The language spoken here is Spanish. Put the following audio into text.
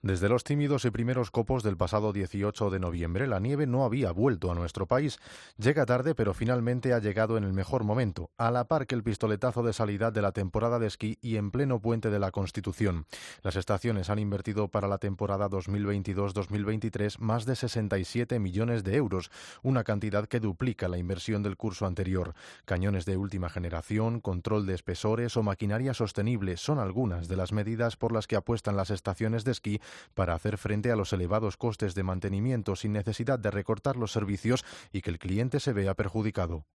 Desde los tímidos y primeros copos del pasado 18 de noviembre, la nieve no había vuelto a nuestro país. Llega tarde, pero finalmente ha llegado en el mejor momento, a la par que el pistoletazo de salida de la temporada de esquí y en pleno puente de la Constitución. Las estaciones han invertido para la temporada 2022-2023 más de 67 millones de euros, una cantidad que duplica la inversión del curso anterior. Cañones de última generación, control de espesores o maquinaria sostenible son algunas de las medidas por las que apuestan las estaciones de esquí para hacer frente a los elevados costes de mantenimiento sin necesidad de recortar los servicios y que el cliente se vea perjudicado.